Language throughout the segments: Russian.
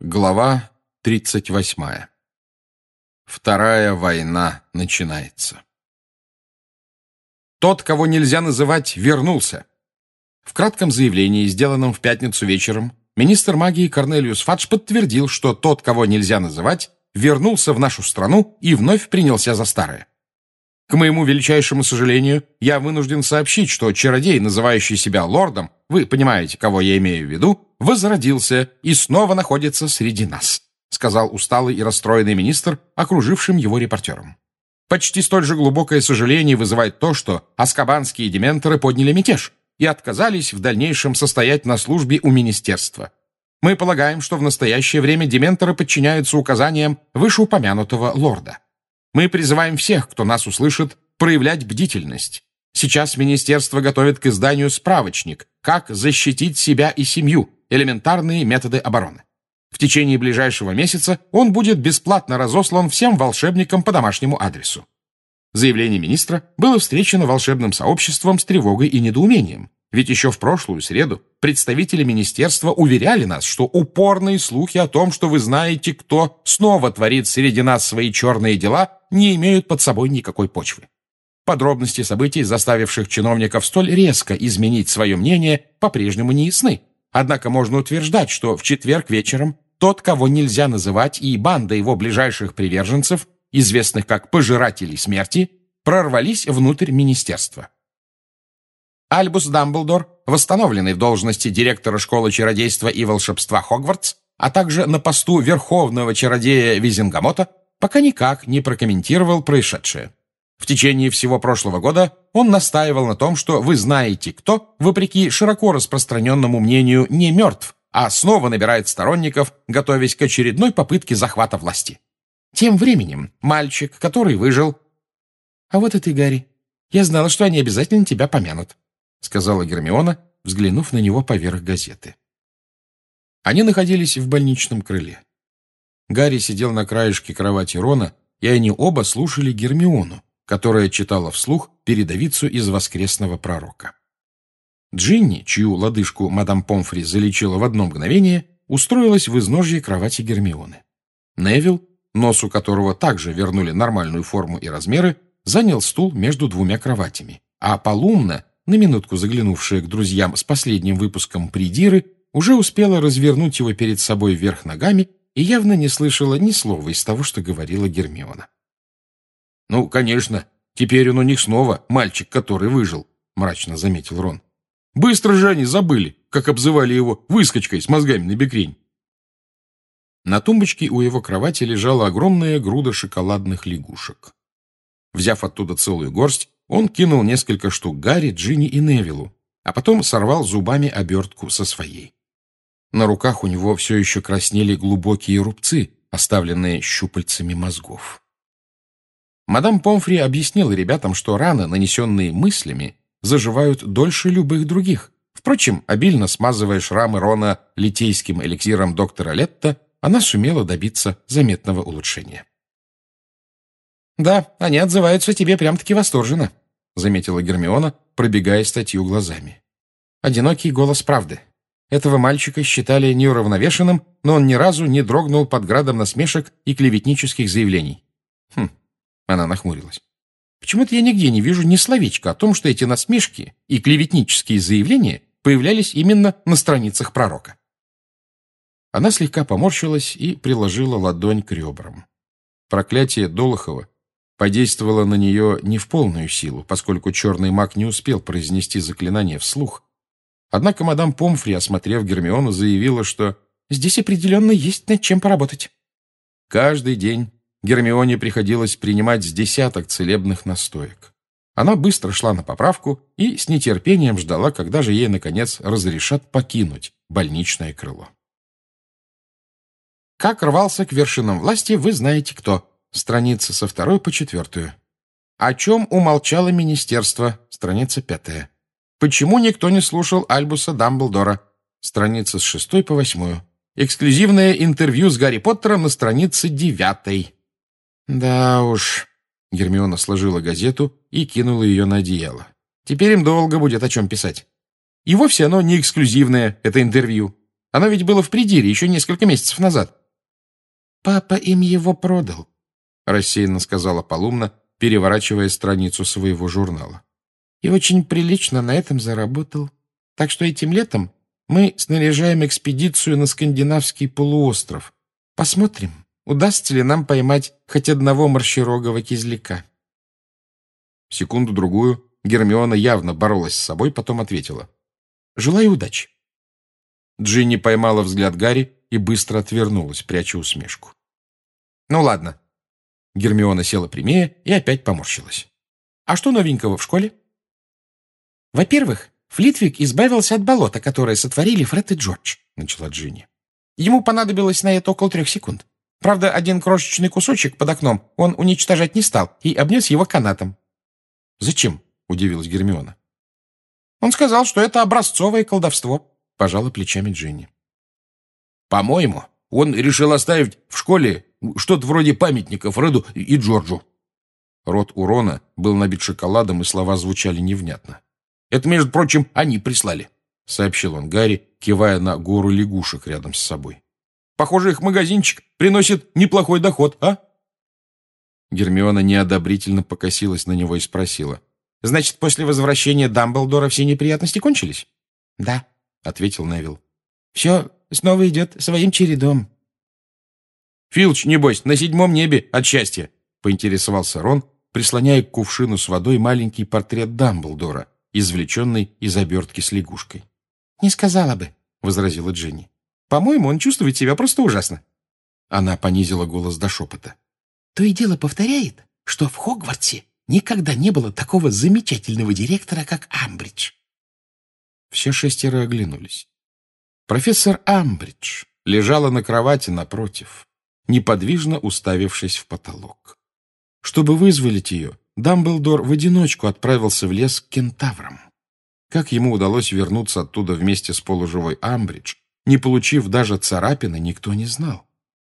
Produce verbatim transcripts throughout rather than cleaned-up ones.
Глава тридцать восьмая. Вторая война начинается. Тот, кого нельзя называть, вернулся. В кратком заявлении, сделанном в пятницу вечером, министр магии Корнелиус Фадж подтвердил, что тот, кого нельзя называть, вернулся в нашу страну и вновь принялся за старое. К моему величайшему сожалению, я вынужден сообщить, что чародей, называющий себя лордом, вы понимаете, кого я имею в виду, возродился и снова находится среди нас, сказал усталый и расстроенный министр окружившим его репортерам. Почти столь же глубокое сожаление вызывает то, что аскабанские дементоры подняли мятеж и отказались в дальнейшем состоять на службе у министерства. Мы полагаем, что в настоящее время дементоры подчиняются указаниям вышеупомянутого лорда. Мы призываем всех, кто нас услышит, проявлять бдительность. Сейчас министерство готовит к изданию справочник «Как защитить себя и семью. Элементарные методы обороны». В течение ближайшего месяца он будет бесплатно разослан всем волшебникам по домашнему адресу. Заявление министра было встречено волшебным сообществом с тревогой и недоумением. Ведь еще в прошлую среду представители министерства уверяли нас, что упорные слухи о том, что вы знаете, кто снова творит среди нас свои черные дела, не имеют под собой никакой почвы. Подробности событий, заставивших чиновников столь резко изменить свое мнение, по-прежнему не ясны. Однако можно утверждать, что в четверг вечером тот, кого нельзя называть, и банда его ближайших приверженцев, известных как «пожиратели смерти», прорвались внутрь министерства. Альбус Дамблдор, восстановленный в должности директора школы чародейства и волшебства Хогвартс, а также на посту верховного чародея Визенгамота, пока никак не прокомментировал происшедшее. В течение всего прошлого года он настаивал на том, что вы знаете кто, вопреки широко распространенному мнению, не мертв, а снова набирает сторонников, готовясь к очередной попытке захвата власти. Тем временем мальчик, который выжил... «А вот и ты, Гарри. Я знала, что они обязательно тебя помянут», — сказала Гермиона, взглянув на него поверх газеты. Они находились в больничном крыле. Гарри сидел на краешке кровати Рона, и они оба слушали Гермиону, которая читала вслух передовицу из «Воскресного пророка». Джинни, чью лодыжку мадам Помфри залечила в одно мгновение, устроилась в изножье кровати Гермионы. Невилл, носу которого также вернули нормальную форму и размеры, занял стул между двумя кроватями, а Полумна, на минутку заглянувшая к друзьям с последним выпуском «Придиры», уже успела развернуть его перед собой вверх ногами и явно не слышала ни слова из того, что говорила Гермиона. «Ну, конечно, теперь он у них снова мальчик, который выжил», — мрачно заметил Рон. «Быстро же они забыли, как обзывали его выскочкой с мозгами на бекрень». На тумбочке у его кровати лежала огромная груда шоколадных лягушек. Взяв оттуда целую горсть, он кинул несколько штук Гарри, Джинни и Невиллу, а потом сорвал зубами обертку со своей. На руках у него все еще краснели глубокие рубцы, оставленные щупальцами мозгов. Мадам Помфри объяснила ребятам, что раны, нанесенные мыслями, заживают дольше любых других. Впрочем, обильно смазывая шрамы Рона литейским эликсиром доктора Летта, она сумела добиться заметного улучшения. «Да, они отзываются тебе прям-таки восторженно», — заметила Гермиона, пробегая статью глазами. «Одинокий голос правды. Этого мальчика считали неуравновешенным, но он ни разу не дрогнул под градом насмешек и клеветнических заявлений». «Хм», — она нахмурилась. «Почему-то я нигде не вижу ни словечка о том, что эти насмешки и клеветнические заявления появлялись именно на страницах пророка». Она слегка поморщилась и приложила ладонь к ребрам. Проклятие Долохова подействовало на нее не в полную силу, поскольку черный маг не успел произнести заклинание вслух. Однако мадам Помфри, осмотрев Гермиону, заявила, что здесь определенно есть над чем поработать. Каждый день Гермионе приходилось принимать с десяток целебных настоек. Она быстро шла на поправку и с нетерпением ждала, когда же ей, наконец, разрешат покинуть больничное крыло. Как рвался к вершинам власти, вы знаете кто. Страница со второй по четвертую. О чем умолчало министерство. Страница пятая. Почему никто не слушал Альбуса Дамблдора? Страница с шестой по восьмую. Эксклюзивное интервью с Гарри Поттером на странице девятой. Да уж. Гермиона сложила газету и кинула ее на одеяло. Теперь им долго будет о чем писать. И вовсе оно не эксклюзивное, это интервью. Оно ведь было в придире еще несколько месяцев назад». «Папа им его продал», — рассеянно сказала Полумна, переворачивая страницу своего журнала. «И очень прилично на этом заработал. Так что этим летом мы снаряжаем экспедицию на скандинавский полуостров. Посмотрим, удастся ли нам поймать хоть одного морщерогого кизляка». Секунду-другую Гермиона явно боролась с собой, потом ответила: «Желаю удачи». Джинни поймала взгляд Гарри и быстро отвернулась, пряча усмешку. «Ну ладно». Гермиона села прямее и опять поморщилась. «А что новенького в школе?» «Во-первых, Флитвик избавился от болота, которое сотворили Фред и Джордж», — начала Джинни. «Ему понадобилось на это около трех секунд. Правда, один крошечный кусочек под окном он уничтожать не стал и обнес его канатом». «Зачем?» — удивилась Гермиона. «Он сказал, что это образцовое колдовство», — пожала плечами Джинни. «По-моему, он решил оставить в школе что-то вроде памятника Фреду и Джорджу». Рот у Рона был набит шоколадом, и слова звучали невнятно. «Это, между прочим, они прислали», — сообщил он Гарри, кивая на гору лягушек рядом с собой. «Похоже, их магазинчик приносит неплохой доход, а?» Гермиона неодобрительно покосилась на него и спросила: «Значит, после возвращения Дамблдора все неприятности кончились?» «Да», — ответил Невилл. «Все снова идет своим чередом». «Филч, небось, на седьмом небе от счастья», — поинтересовался Рон, прислоняя к кувшину с водой маленький портрет Дамблдора, извлеченный из обертки с лягушкой. «Не сказала бы», — возразила Джинни. «По-моему, он чувствует себя просто ужасно». Она понизила голос до шепота. «То и дело повторяет, что в Хогвартсе никогда не было такого замечательного директора, как Амбридж». Все шестеро оглянулись. Профессор Амбридж лежала на кровати напротив, неподвижно уставившись в потолок. Чтобы вызволить ее, Дамблдор в одиночку отправился в лес к кентаврам. Как ему удалось вернуться оттуда вместе с полуживой Амбридж, не получив даже царапины, никто не знал.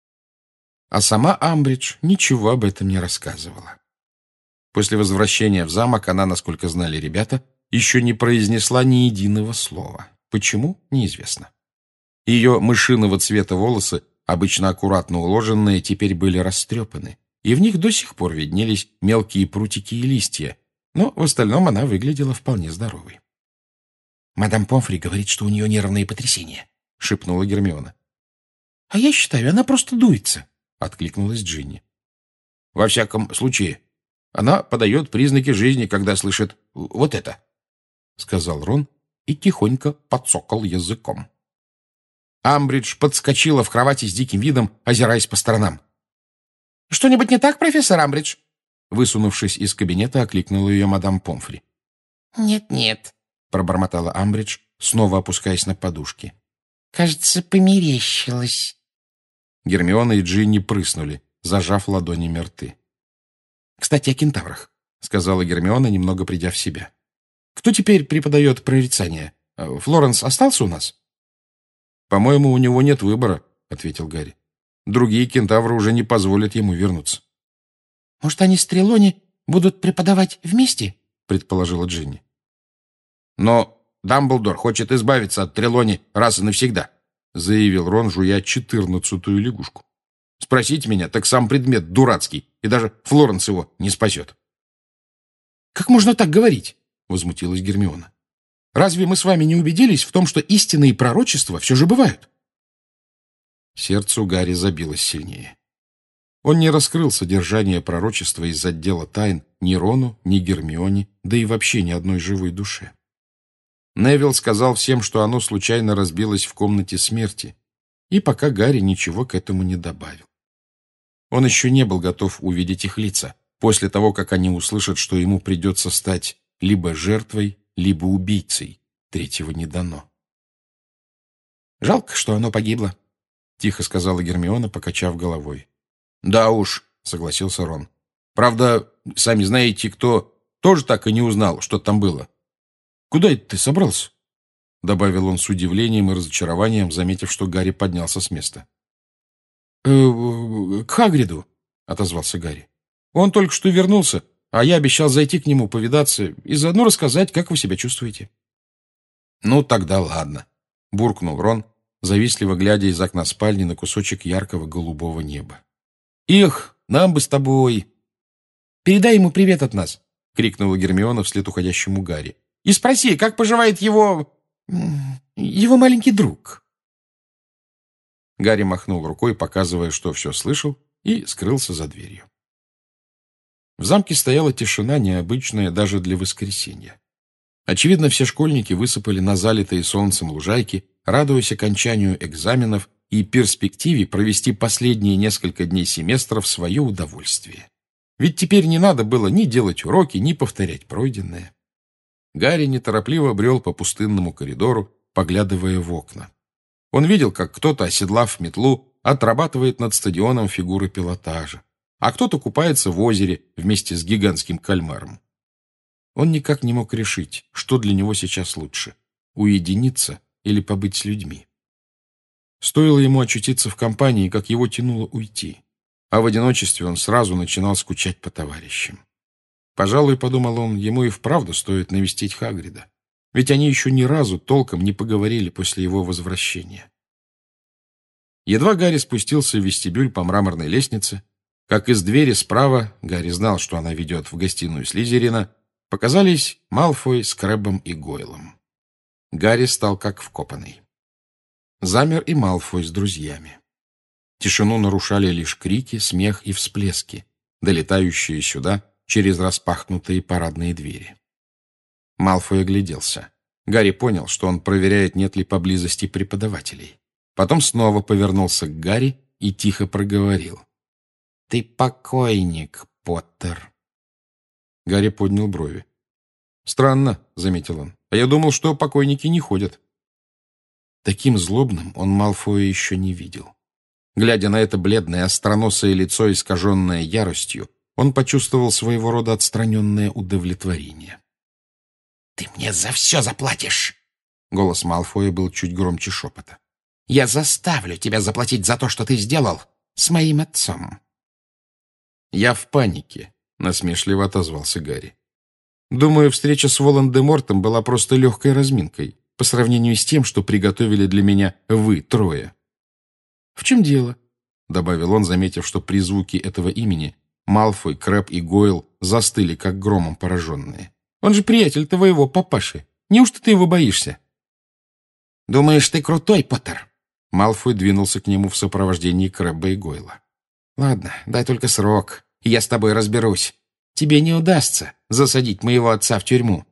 А сама Амбридж ничего об этом не рассказывала. После возвращения в замок она, насколько знали ребята, еще не произнесла ни единого слова. Почему? Неизвестно. Ее мышиного цвета волосы, обычно аккуратно уложенные, теперь были растрепаны, и в них до сих пор виднелись мелкие прутики и листья, но в остальном она выглядела вполне здоровой. «Мадам Помфри говорит, что у нее нервные потрясения», — шепнула Гермиона. «А я считаю, она просто дуется», — откликнулась Джинни. «Во всяком случае, она подает признаки жизни, когда слышит вот это», — сказал Рон и тихонько подсокал языком. Амбридж подскочила в кровати с диким видом, озираясь по сторонам. «Что-нибудь не так, профессор Амбридж?» Высунувшись из кабинета, окликнула ее мадам Помфри. «Нет-нет», — пробормотала Амбридж, снова опускаясь на подушки. «Кажется, померещилось». Гермиона и Джинни прыснули, зажав ладонями рты. «Кстати, о кентаврах», — сказала Гермиона, немного придя в себя. «Кто теперь преподает прорицание? Флоренс остался у нас?» «По-моему, у него нет выбора», — ответил Гарри. «Другие кентавры уже не позволят ему вернуться». «Может, они с Трелони будут преподавать вместе?» — предположила Джинни. «Но Дамблдор хочет избавиться от Трелони раз и навсегда», — заявил Рон, жуя четырнадцатую лягушку. «Спросите меня, так сам предмет дурацкий, и даже Флоренс его не спасет». «Как можно так говорить?» — возмутилась Гермиона. «Разве мы с вами не убедились в том, что истинные пророчества все же бывают?» Сердце у Гарри забилось сильнее. Он не раскрыл содержание пророчества из отдела тайн ни Рону, ни Гермионе, да и вообще ни одной живой душе. Невилл сказал всем, что оно случайно разбилось в комнате смерти, и пока Гарри ничего к этому не добавил. Он еще не был готов увидеть их лица, после того, как они услышат, что ему придется стать либо жертвой, либо убийцей. Третьего не дано. «Жалко, что оно погибло», — тихо сказала Гермиона, покачав головой. «Да уж», — согласился Рон. «Правда, сами знаете, кто тоже так и не узнал, что там было». «Куда это ты собрался?» — добавил он с удивлением и разочарованием, заметив, что Гарри поднялся с места. «Э, «К Хагриду», — отозвался Гарри. «Он только что вернулся, а я обещал зайти к нему повидаться и заодно рассказать, как вы себя чувствуете». «Ну, тогда ладно», — буркнул Рон завистливо глядя из окна спальни на кусочек яркого голубого неба. «Их, нам бы с тобой!» «Передай ему привет от нас!» — крикнула Гермиона вслед уходящему Гарри. «И спроси, как поживает его... его маленький друг?» Гарри махнул рукой, показывая, что все слышал, и скрылся за дверью. В замке стояла тишина, необычная даже для воскресенья. Очевидно, все школьники высыпали на залитые солнцем лужайки, радуясь окончанию экзаменов и перспективе провести последние несколько дней семестра в свое удовольствие. Ведь теперь не надо было ни делать уроки, ни повторять пройденное. Гарри неторопливо брел по пустынному коридору, поглядывая в окна. Он видел, как кто-то, оседлав метлу, отрабатывает над стадионом фигуры пилотажа, а кто-то купается в озере вместе с гигантским кальмаром. Он никак не мог решить, что для него сейчас лучше — уединиться или побыть с людьми. Стоило ему очутиться в компании, как его тянуло уйти, а в одиночестве он сразу начинал скучать по товарищам. Пожалуй, подумал он, ему и вправду стоит навестить Хагрида, ведь они еще ни разу толком не поговорили после его возвращения. Едва Гарри спустился в вестибюль по мраморной лестнице, как из двери справа, Гарри знал, что она ведет в гостиную Слизерина, показались Малфой с Крэббом и Гойлом. Гарри стал как вкопанный. Замер и Малфой с друзьями. Тишину нарушали лишь крики, смех и всплески, долетающие сюда через распахнутые парадные двери. Малфой огляделся. Гарри понял, что он проверяет, нет ли поблизости преподавателей. Потом снова повернулся к Гарри и тихо проговорил: «Ты покойник, Поттер». Гарри поднял брови. «Странно», — заметил он, — «а я думал, что покойники не ходят». Таким злобным он Малфоя еще не видел. Глядя на это бледное, остроносое лицо, искаженное яростью, он почувствовал своего рода отстраненное удовлетворение. «Ты мне за все заплатишь!» Голос Малфоя был чуть громче шепота. «Я заставлю тебя заплатить за то, что ты сделал с моим отцом». «Я в панике», — насмешливо отозвался Гарри. «Думаю, встреча с Волан-де-Мортом была просто легкой разминкой по сравнению с тем, что приготовили для меня вы трое». «В чем дело?» — добавил он, заметив, что при звуке этого имени Малфой, Крэбб и Гойл застыли, как громом пораженные. «Он же приятель твоего папаши. Неужто ты его боишься?» «Думаешь, ты крутой, Поттер?» Малфой двинулся к нему в сопровождении Крэбба и Гойла. «Ладно, дай только срок, и я с тобой разберусь. Тебе не удастся засадить моего отца в тюрьму».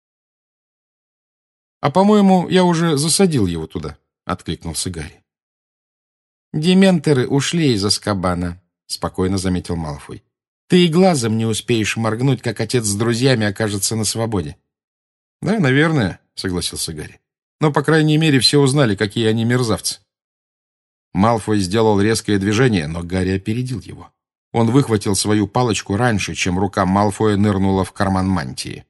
«А, по-моему, я уже засадил его туда», — откликнулся Гарри. «Дементоры ушли из Азкабана», — спокойно заметил Малфой. «Ты и глазом не успеешь моргнуть, как отец с друзьями окажется на свободе». «Да, наверное», — согласился Гарри. «Но, по крайней мере, все узнали, какие они мерзавцы». Малфой сделал резкое движение, но Гарри опередил его. Он выхватил свою палочку раньше, чем рука Малфоя нырнула в карман мантии.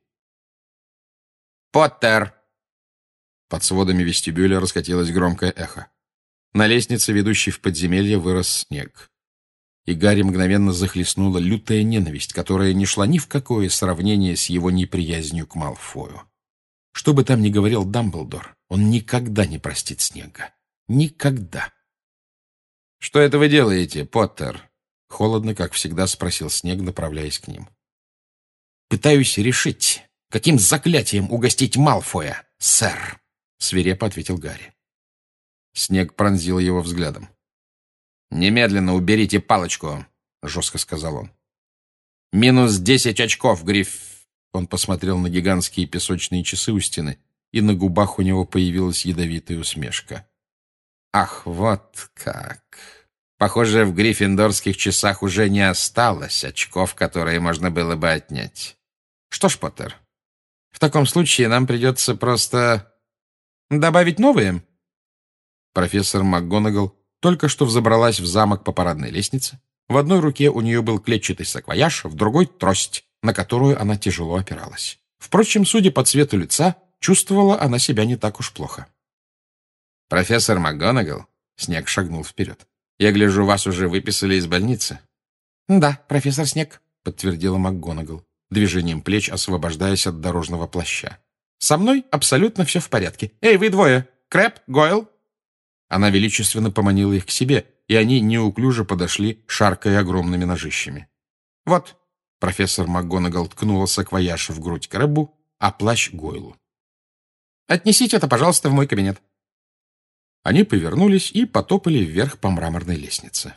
«Поттер!» Под сводами вестибюля раскатилось громкое эхо. На лестнице, ведущей в подземелье, вырос снег. И Гарри мгновенно захлестнула лютая ненависть, которая не шла ни в какое сравнение с его неприязнью к Малфою. Что бы там ни говорил Дамблдор, он никогда не простит Снегга. Никогда. «Что это вы делаете, Поттер?» — холодно, как всегда, спросил Снегг, направляясь к ним. «Пытаюсь решить, каким заклятием угостить Малфоя, сэр», — свирепо ответил Гарри. Снегг пронзил его взглядом. «Немедленно уберите палочку», — жестко сказал он. «Минус десять очков, Гриф...» Он посмотрел на гигантские песочные часы у стены, и на губах у него появилась ядовитая усмешка. «Ах, вот как! Похоже, в гриффиндорских часах уже не осталось очков, которые можно было бы отнять. Что ж, Поттер, в таком случае нам придется просто добавить новые». Профессор МакГонагал только что взобралась в замок по парадной лестнице. В одной руке у нее был клетчатый саквояж, в другой — трость, на которую она тяжело опиралась. Впрочем, судя по цвету лица, чувствовала она себя не так уж плохо. «Профессор МакГонагал», — Снегг шагнул вперед, — «я гляжу, вас уже выписали из больницы». «Да, профессор Снегг», — подтвердила МакГонагал, движением плеч освобождаясь от дорожного плаща. «Со мной абсолютно все в порядке. Эй, вы двое! Крэбб, Гойл!» Она величественно поманила их к себе, и они неуклюже подошли, шаркая огромными ножищами. «Вот», — профессор МакГонагал ткнула саквояж в грудь Крэббу, а плащ Гойлу. «Отнесите это, пожалуйста, в мой кабинет». Они повернулись и потопали вверх по мраморной лестнице.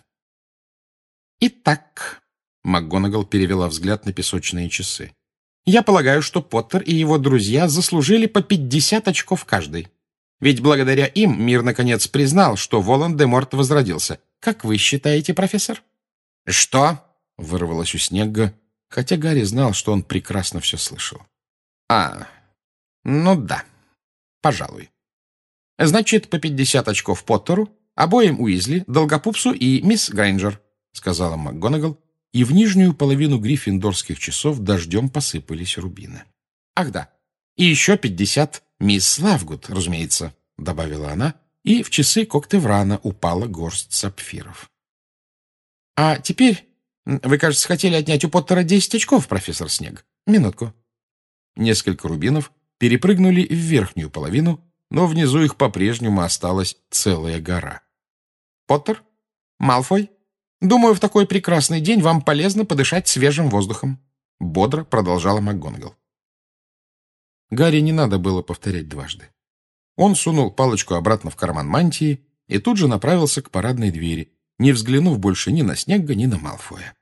«Итак», — МакГонагал перевела взгляд на песочные часы, «я полагаю, что Поттер и его друзья заслужили по пятьдесят очков каждый. Ведь благодаря им мир, наконец, признал, что Волан-де-Морт возродился. Как вы считаете, профессор?» «Что?» — вырвалось у Снегга, хотя Гарри знал, что он прекрасно все слышал. «А, ну да, пожалуй. Значит, по пятьдесят очков Поттеру, обоим Уизли, Долгопупсу и мисс Грейнджер», — сказала МакГонагал, и в нижнюю половину гриффиндорских часов дождем посыпались рубины. «Ах да, и еще пятьдесят мисс Лавгуд, разумеется», — добавила она, и в часы Коктеврана упала горсть сапфиров. «А теперь вы, кажется, хотели отнять у Поттера десять очков, профессор Снегг. Минутку». Несколько рубинов перепрыгнули в верхнюю половину, но внизу их по-прежнему осталась целая гора. «Поттер? Малфой? Думаю, в такой прекрасный день вам полезно подышать свежим воздухом», — бодро продолжала МакГонагал. Гарри не надо было повторять дважды. Он сунул палочку обратно в карман мантии и тут же направился к парадной двери, не взглянув больше ни на Снегга, ни на Малфоя.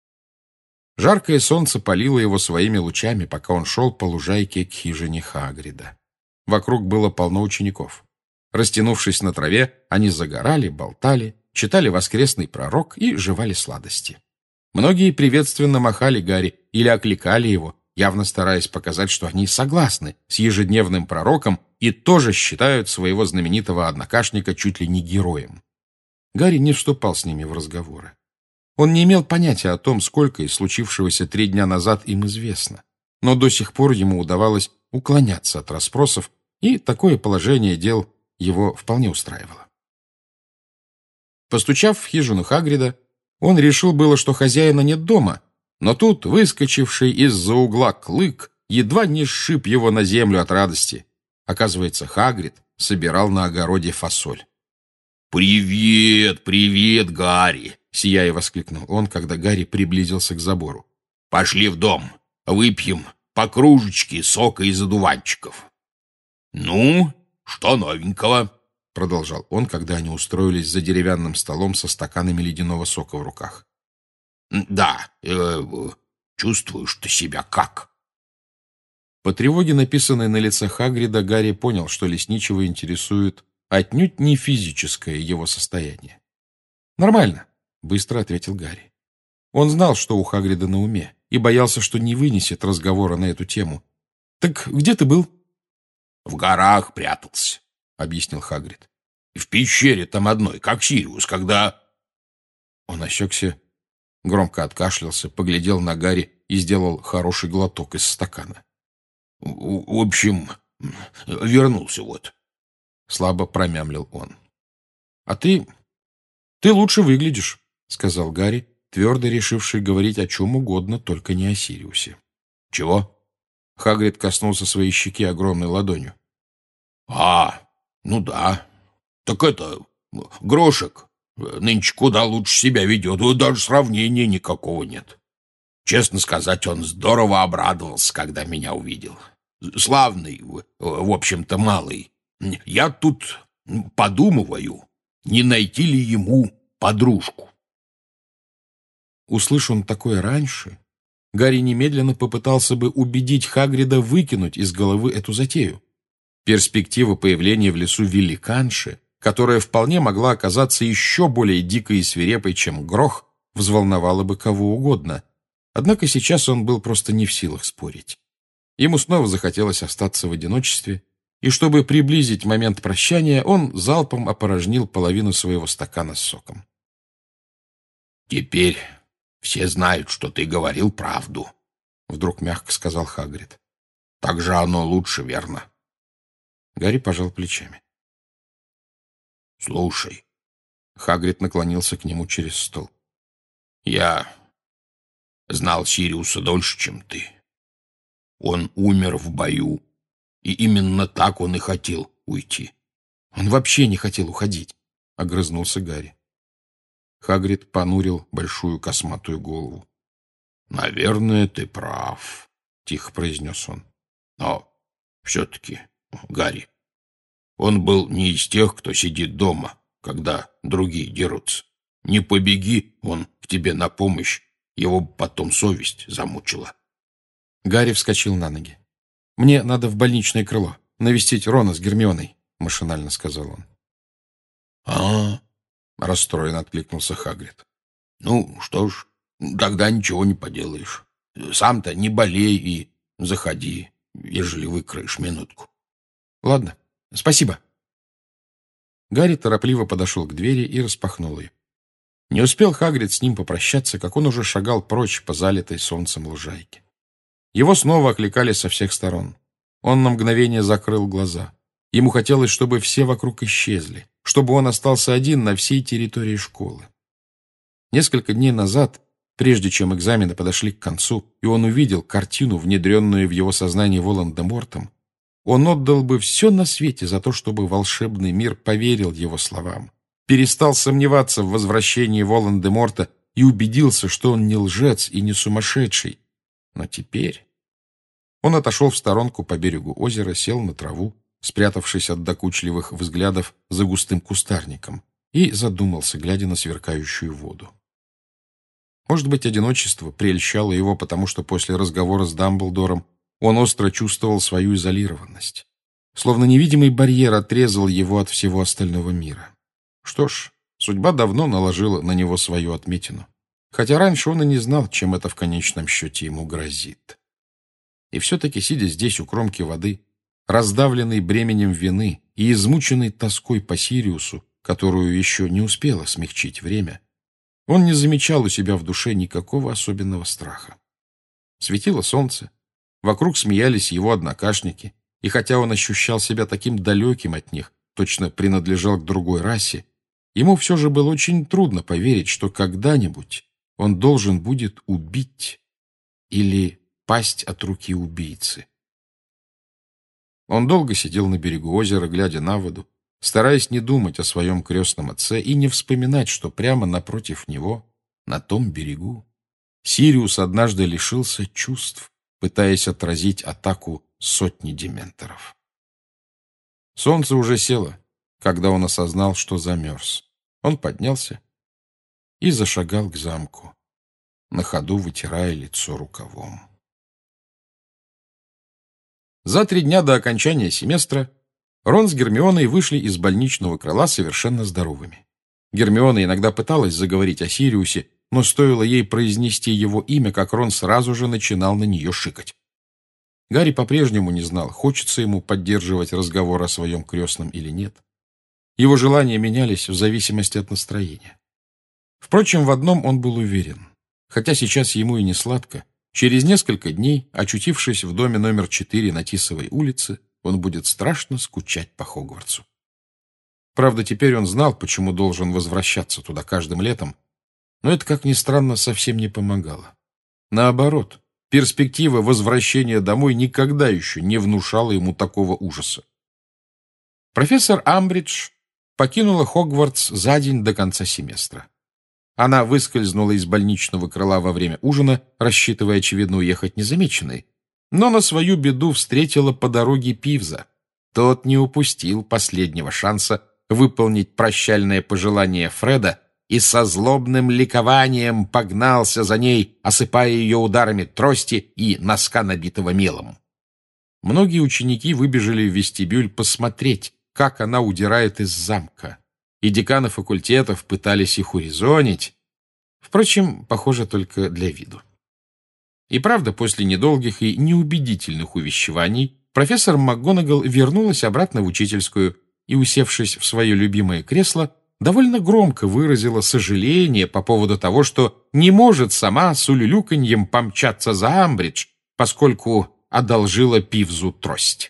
Жаркое солнце палило его своими лучами, пока он шел по лужайке к хижине Хагрида. Вокруг было полно учеников. Растянувшись на траве, они загорали, болтали, читали воскресный пророк и жевали сладости. Многие приветственно махали Гарри или окликали его, явно стараясь показать, что они согласны с ежедневным пророком и тоже считают своего знаменитого однокашника чуть ли не героем. Гарри не вступал с ними в разговоры. Он не имел понятия о том, сколько из случившегося три дня назад им известно, но до сих пор ему удавалось уклоняться от расспросов, и такое положение дел его вполне устраивало. Постучав в хижину Хагрида, он решил было, что хозяина нет дома, но тут выскочивший из-за угла Клык едва не сшиб его на землю от радости. Оказывается, Хагрид собирал на огороде фасоль. «Привет, привет, Гарри!» — сияя воскликнул он, когда Гарри приблизился к забору. «Пошли в дом, выпьем по кружечке сока из одуванчиков». «Ну, что новенького?» — продолжал он, когда они устроились за деревянным столом со стаканами ледяного сока в руках. «Да, э, чувствуешь ты себя как?» По тревоге, написанной на лице Хагрида, Гарри понял, что лесничего интересует отнюдь не физическое его состояние. «Нормально», — быстро ответил Гарри. Он знал, что у Хагрида на уме, и боялся, что не вынесет разговора на эту тему. «Так где ты был?» «В горах прятался», — объяснил Хагрид. «В пещере там одной, как Сириус, когда...» Он осекся, громко откашлялся, поглядел на Гарри и сделал хороший глоток из стакана. «В общем, вернулся вот», — слабо промямлил он. «А ты... ты лучше выглядишь», — сказал Гарри, твердо решивший говорить о чем угодно, только не о Сириусе. «Чего?» Хагрид коснулся своей щеки огромной ладонью. «А, ну да. Так это, Грошек нынче куда лучше себя ведет, даже сравнения никакого нет. Честно сказать, он здорово обрадовался, когда меня увидел. Славный, в общем-то, малый. Я тут подумываю, не найти ли ему подружку». Услышь он такое раньше, Гарри немедленно попытался бы убедить Хагрида выкинуть из головы эту затею. Перспектива появления в лесу великанши, которая вполне могла оказаться еще более дикой и свирепой, чем Грох, взволновала бы кого угодно. Однако сейчас он был просто не в силах спорить. Ему снова захотелось остаться в одиночестве, и чтобы приблизить момент прощания, он залпом опорожнил половину своего стакана с соком. «Теперь все знают, что ты говорил правду», — вдруг мягко сказал Хагрид. «Так же оно лучше, верно?» Гарри пожал плечами. «Слушай», — Хагрид наклонился к нему через стол. «Я знал Сириуса дольше, чем ты. Он умер в бою, и именно так он и хотел уйти». «Он вообще не хотел уходить», — огрызнулся Гарри. Хагрид понурил большую косматую голову. «Наверное, ты прав», — тихо произнес он. «Но все-таки, Гарри, он был не из тех, кто сидит дома, когда другие дерутся. Не побеги он к тебе на помощь, его потом совесть замучила». Гарри вскочил на ноги. «Мне надо в больничное крыло, навестить Рона с Гермионой», — машинально сказал он. «А-а-а», — расстроенно откликнулся Хагрид. «Ну, что ж, тогда ничего не поделаешь. Сам-то не болей и заходи, ежели выкроешь минутку». «Ладно, спасибо». Гарри торопливо подошел к двери и распахнул ее. Не успел Хагрид с ним попрощаться, как он уже шагал прочь по залитой солнцем лужайке. Его снова окликали со всех сторон. Он на мгновение закрыл глаза. Ему хотелось, чтобы все вокруг исчезли, чтобы он остался один на всей территории школы. Несколько дней назад, прежде чем экзамены подошли к концу, и он увидел картину, внедренную в его сознание Волан-де-Мортом, он отдал бы все на свете за то, чтобы волшебный мир поверил его словам, перестал сомневаться в возвращении Волан-де-Морта и убедился, что он не лжец и не сумасшедший. Но теперь... Он отошел в сторонку по берегу озера, сел на траву, спрятавшись от докучливых взглядов за густым кустарником, и задумался, глядя на сверкающую воду. Может быть, одиночество прельщало его, потому что после разговора с Дамблдором он остро чувствовал свою изолированность. Словно невидимый барьер отрезал его от всего остального мира. Что ж, судьба давно наложила на него свою отметину. Хотя раньше он и не знал, чем это в конечном счете ему грозит. И все-таки, сидя здесь у кромки воды, раздавленный бременем вины и измученный тоской по Сириусу, которую еще не успело смягчить время, он не замечал у себя в душе никакого особенного страха. Светило солнце, вокруг смеялись его однокашники, и хотя он ощущал себя таким далеким от них, точно принадлежал к другой расе, ему все же было очень трудно поверить, что когда-нибудь он должен будет убить или пасть от руки убийцы. Он долго сидел на берегу озера, глядя на воду, стараясь не думать о своем крестном отце и не вспоминать, что прямо напротив него, на том берегу, Сириус однажды лишился чувств, пытаясь отразить атаку сотни дементоров. Солнце уже село, когда он осознал, что замерз. Он поднялся и зашагал к замку, на ходу вытирая лицо рукавом. За три дня до окончания семестра Рон с Гермионой вышли из больничного крыла совершенно здоровыми. Гермиона иногда пыталась заговорить о Сириусе, но стоило ей произнести его имя, как Рон сразу же начинал на нее шикать. Гарри по-прежнему не знал, хочется ему поддерживать разговор о своем крестном или нет. Его желания менялись в зависимости от настроения. Впрочем, в одном он был уверен. Хотя сейчас ему и не сладко, через несколько дней, очутившись в доме номер четыре на Тисовой улице, он будет страшно скучать по Хогвартсу. Правда, теперь он знал, почему должен возвращаться туда каждым летом, но это, как ни странно, совсем не помогало. Наоборот, перспектива возвращения домой никогда еще не внушала ему такого ужаса. Профессор Амбридж покинула Хогвартс за день до конца семестра. Она выскользнула из больничного крыла во время ужина, рассчитывая, очевидно, уехать незамеченной, но на свою беду встретила по дороге Пивза. Тот не упустил последнего шанса выполнить прощальное пожелание Фреда и со злобным ликованием погнался за ней, осыпая ее ударами трости и носка, набитого мелом. Многие ученики выбежали в вестибюль посмотреть, как она удирает из замка, и деканы факультетов пытались их урезонить, впрочем, похоже, только для виду. И правда, после недолгих и неубедительных увещеваний профессор МакГонагал вернулась обратно в учительскую и, усевшись в свое любимое кресло, довольно громко выразила сожаление по поводу того, что не может сама с улюлюканьем помчаться за Амбридж, поскольку одолжила Пивзу трость.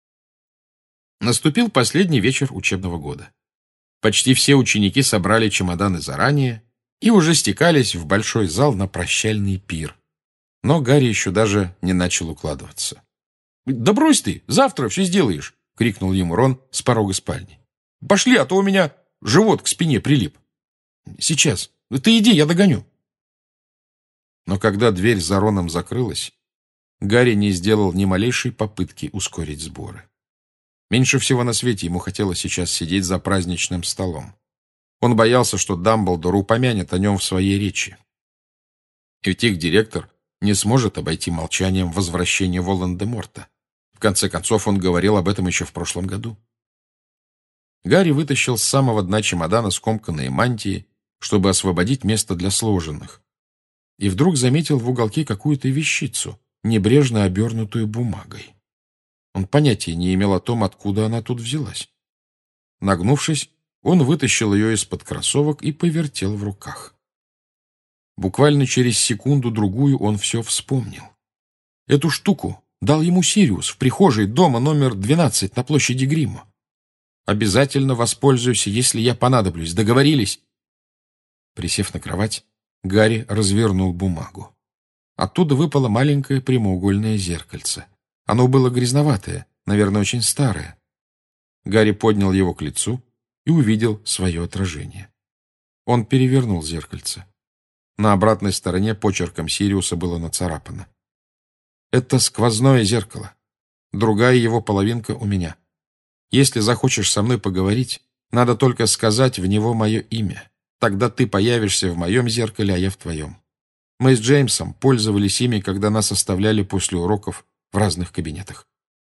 Наступил последний вечер учебного года. Почти все ученики собрали чемоданы заранее и уже стекались в большой зал на прощальный пир. Но Гарри еще даже не начал укладываться. «Да брось ты, завтра все сделаешь!» — крикнул ему Рон с порога спальни. «Пошли, а то у меня живот к спине прилип. Сейчас. Ты иди, я догоню. Но когда дверь за Роном закрылась, Гарри не сделал ни малейшей попытки ускорить сборы. Меньше всего на свете ему хотелось сейчас сидеть за праздничным столом. Он боялся, что Дамблдор упомянет о нем в своей речи. Ведь их директор не сможет обойти молчанием возвращение Волан-де-Морта. В конце концов, он говорил об этом еще в прошлом году. Гарри вытащил с самого дна чемодана скомканные мантии, чтобы освободить место для сложенных. И вдруг заметил в уголке какую-то вещицу, небрежно обернутую бумагой. Он понятия не имел о том, откуда она тут взялась. Нагнувшись, он вытащил ее из-под кроссовок и повертел в руках. Буквально через секунду-другую он все вспомнил. Эту штуку дал ему Сириус в прихожей дома номер двенадцать на площади Гримма. Обязательно воспользуюсь, если я понадоблюсь. Договорились? Присев на кровать, Гарри развернул бумагу. Оттуда выпало маленькое прямоугольное зеркальце. Оно было грязноватое, наверное, очень старое. Гарри поднял его к лицу и увидел свое отражение. Он перевернул зеркальце. На обратной стороне почерком Сириуса было нацарапано: «Это сквозное зеркало. Другая его половинка у меня. Если захочешь со мной поговорить, надо только сказать в него мое имя. Тогда ты появишься в моем зеркале, а я в твоем. Мы с Джеймсом пользовались ими, когда нас оставляли после уроков в разных кабинетах».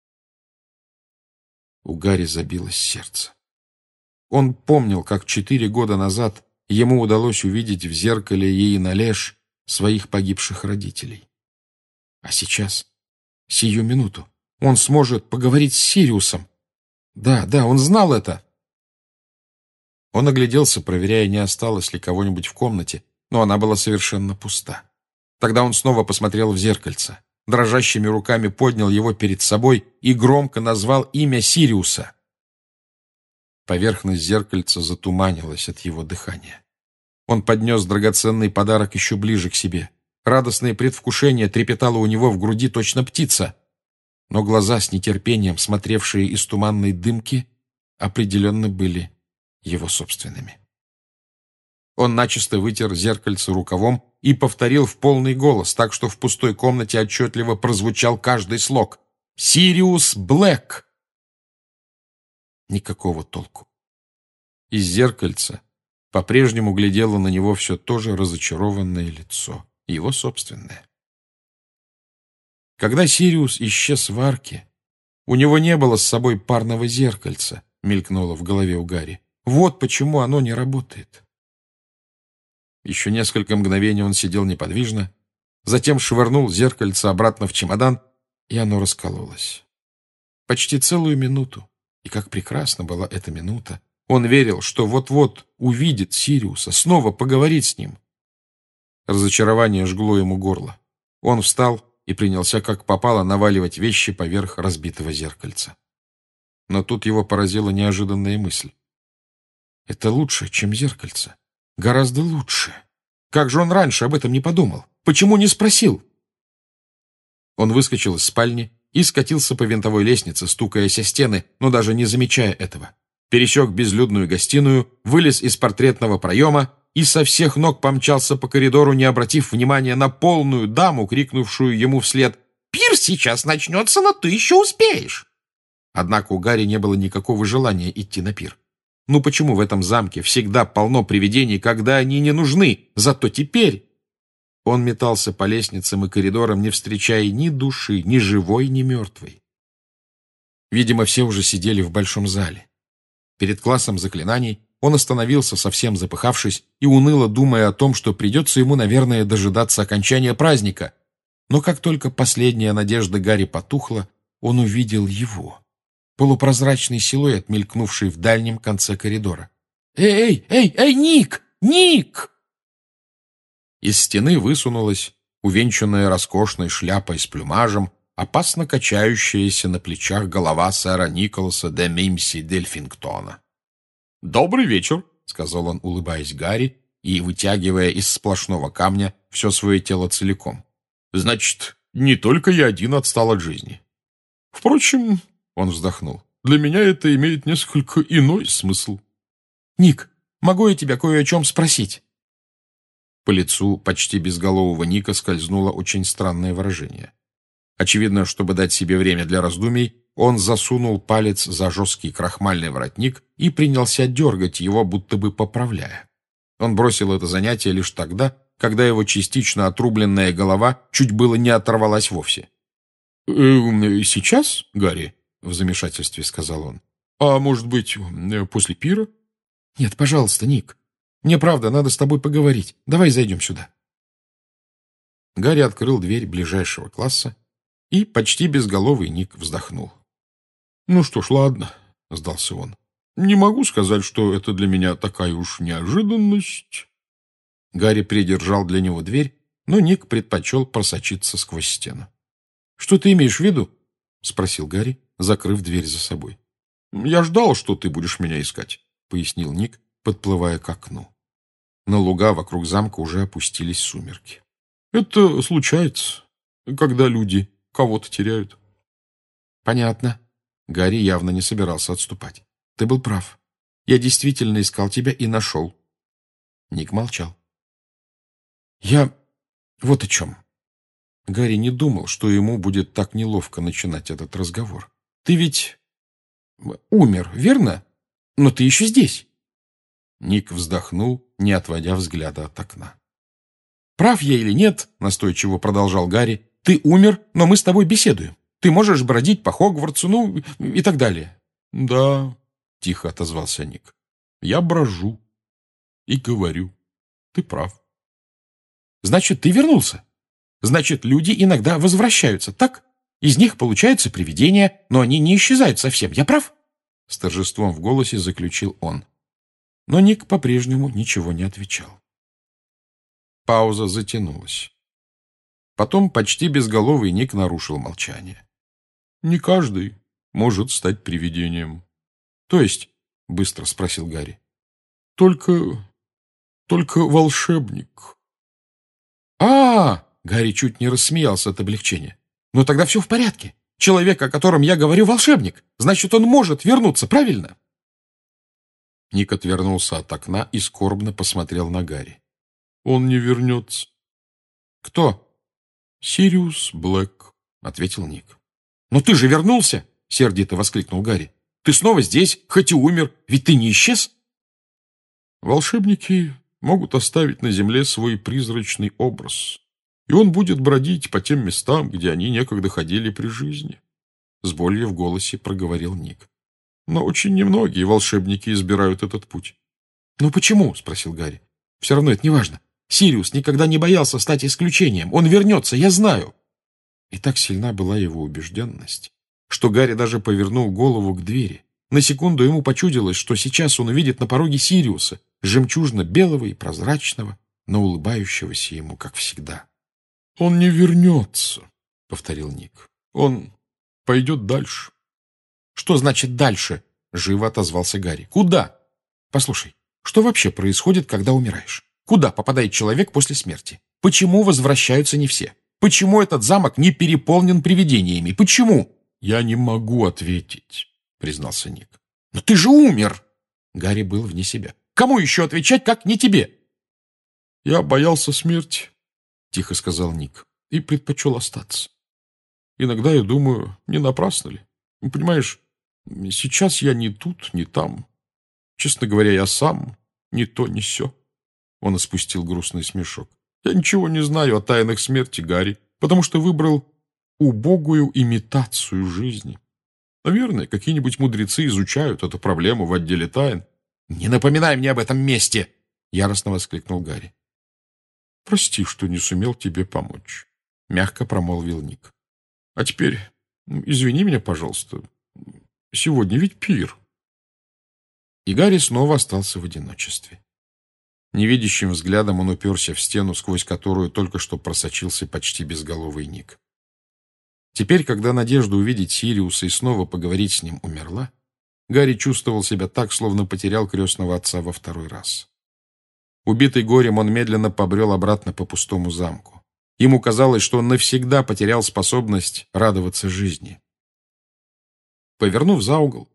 У Гарри забилось сердце. Он помнил, как четыре года назад ему удалось увидеть в зеркале Йеи-Налеш своих погибших родителей. А сейчас, сию минуту, он сможет поговорить с Сириусом. Да, да, он знал это. Он огляделся, проверяя, не осталось ли кого-нибудь в комнате, но она была совершенно пуста. Тогда он снова посмотрел в зеркальце, дрожащими руками поднял его перед собой и громко назвал имя Сириуса. Поверхность зеркальца затуманилась от его дыхания. Он поднес драгоценный подарок еще ближе к себе. Радостное предвкушение трепетало у него в груди, точно птица. Но глаза, с нетерпением смотревшие из туманной дымки, определенно были его собственными. Он начисто вытер зеркальце рукавом и повторил в полный голос, так что в пустой комнате отчетливо прозвучал каждый слог: «Сириус Блэк!» Никакого толку. Из зеркальца по-прежнему глядело на него все то же разочарованное лицо, его собственное. Когда Сириус исчез в арке, у него не было с собой парного зеркальца, мелькнуло в голове у Гарри. Вот почему оно не работает. Еще несколько мгновений он сидел неподвижно, затем швырнул зеркальце обратно в чемодан, и оно раскололось. Почти целую минуту, и как прекрасна была эта минута, он верил, что вот-вот увидит Сириуса, снова поговорит с ним. Разочарование жгло ему горло. Он встал и принялся как попало наваливать вещи поверх разбитого зеркальца. Но тут его поразила неожиданная мысль. Это лучше, чем зеркальце. Гораздо лучше. Как же он раньше об этом не подумал? Почему не спросил? Он выскочил из спальни и скатился по винтовой лестнице, стукаясь о стены, но даже не замечая этого. Пересек безлюдную гостиную, вылез из портретного проема и со всех ног помчался по коридору, не обратив внимания на полную даму, крикнувшую ему вслед: «Пир сейчас начнется, но ты еще успеешь!» Однако у Гарри не было никакого желания идти на пир. Ну почему в этом замке всегда полно привидений, когда они не нужны? Зато теперь он метался по лестницам и коридорам, не встречая ни души, ни живой, ни мертвой. Видимо, все уже сидели в большом зале. Перед классом заклинаний он остановился, совсем запыхавшись, и уныло думая о том, что придется ему, наверное, дожидаться окончания праздника. Но как только последняя надежда Гарри потухла, он увидел его. Полупрозрачный силуэт, мелькнувший в дальнем конце коридора. «Эй, эй, эй, эй, Ник! Ник!» Из стены высунулась, увенчанная роскошной шляпой с плюмажем, опасно качающаяся на плечах голова сэра Николаса де Мимси Дельфингтона. «Добрый вечер», — сказал он, улыбаясь Гарри и вытягивая из сплошного камня все свое тело целиком. «Значит, не только я один отстал от жизни. Впрочем...» — он вздохнул. «Для меня это имеет несколько иной смысл. Ник, могу я тебя кое о чем спросить?» По лицу почти безголового Ника скользнуло очень странное выражение. Очевидно, чтобы дать себе время для раздумий, он засунул палец за жесткий крахмальный воротник и принялся дергать его, будто бы поправляя. Он бросил это занятие лишь тогда, когда его частично отрубленная голова чуть было не оторвалась вовсе. «Э, «Сейчас, Гарри?» — в замешательстве сказал он. «А может быть, после пира?» «Нет, пожалуйста, Ник. Мне правда, надо с тобой поговорить. Давай зайдем сюда». Гарри открыл дверь ближайшего класса, и почти безголовый Ник вздохнул. «Ну что ж, ладно», — сдался он. «Не могу сказать, что это для меня такая уж неожиданность». Гарри придержал для него дверь, но Ник предпочел просочиться сквозь стену. «Что ты имеешь в виду?» — спросил Гарри, закрыв дверь за собой. «Я ждал, что ты будешь меня искать», — пояснил Ник, подплывая к окну. На луга вокруг замка уже опустились сумерки. «Это случается, когда люди кого-то теряют». «Понятно». Гарри явно не собирался отступать. «Ты был прав. Я действительно искал тебя и нашел». Ник молчал. «Я вот о чем». Гарри не думал, что ему будет так неловко начинать этот разговор. «Ты ведь умер, верно? Но ты еще здесь». Ник вздохнул, не отводя взгляда от окна. «Прав я или нет, — настойчиво продолжал Гарри, — ты умер, но мы с тобой беседуем. Ты можешь бродить по Хогвартсу, ну, и так далее». «Да, — тихо отозвался Ник, — я брожу и говорю. Ты прав». «Значит, ты вернулся? Значит, люди иногда возвращаются, так? Из них получаются привидения, но они не исчезают совсем. Я прав?» С торжеством в голосе заключил он. Но Ник по-прежнему ничего не отвечал. Пауза затянулась. Потом почти безголовый Ник нарушил молчание. «Не каждый может стать привидением». «То есть?» — быстро спросил Гарри. «Только... только волшебник». «А-а-а!» — Гарри чуть не рассмеялся от облегчения. «Ну тогда все в порядке. Человек, о котором я говорю, волшебник. Значит, он может вернуться, правильно?» Ник отвернулся от окна и скорбно посмотрел на Гарри. «Он не вернется». «Кто?» «Сириус Блэк», — ответил Ник. «Но ты же вернулся!» — сердито воскликнул Гарри. «Ты снова здесь, хоть и умер, ведь ты не исчез?» «Волшебники могут оставить на земле свой призрачный образ, и он будет бродить по тем местам, где они некогда ходили при жизни», — с болью в голосе проговорил Ник. «Но очень немногие волшебники избирают этот путь». «Ну почему?» — спросил Гарри. «Все равно это не важно. Сириус никогда не боялся стать исключением. Он вернется, я знаю». И так сильна была его убежденность, что Гарри даже повернул голову к двери. На секунду ему почудилось, что сейчас он увидит на пороге Сириуса, жемчужно-белого и прозрачного, но улыбающегося ему, как всегда. «Он не вернется», — повторил Ник. «Он пойдет дальше». «Что значит «дальше»?» — живо отозвался Гарри. «Куда? Послушай, что вообще происходит, когда умираешь? Куда попадает человек после смерти? Почему возвращаются не все? Почему этот замок не переполнен привидениями? Почему?» «Я не могу ответить», — признался Ник. «Но ты же умер!» Гарри был вне себя. «Кому еще отвечать, как не тебе?» «Я боялся смерти», — тихо сказал Ник, — «и предпочел остаться. Иногда я думаю, не напрасно ли? Понимаешь, сейчас я ни тут, ни там. Честно говоря, я сам ни то, ни сё». Он испустил грустный смешок. «Я ничего не знаю о тайнах смерти, Гарри, потому что выбрал убогую имитацию жизни. Наверное, какие-нибудь мудрецы изучают эту проблему в отделе тайн». «Не напоминай мне об этом месте!» — яростно воскликнул Гарри. «Прости, что не сумел тебе помочь», — мягко промолвил Ник. «А теперь извини меня, пожалуйста. Сегодня ведь пир». И Гарри снова остался в одиночестве. Невидящим взглядом он уперся в стену, сквозь которую только что просочился почти безголовый Ник. Теперь, когда надежда увидеть Сириуса и снова поговорить с ним умерла, Гарри чувствовал себя так, словно потерял крестного отца во второй раз. Убитый горем, он медленно побрел обратно по пустому замку. Ему казалось, что он навсегда потерял способность радоваться жизни. Повернув за угол,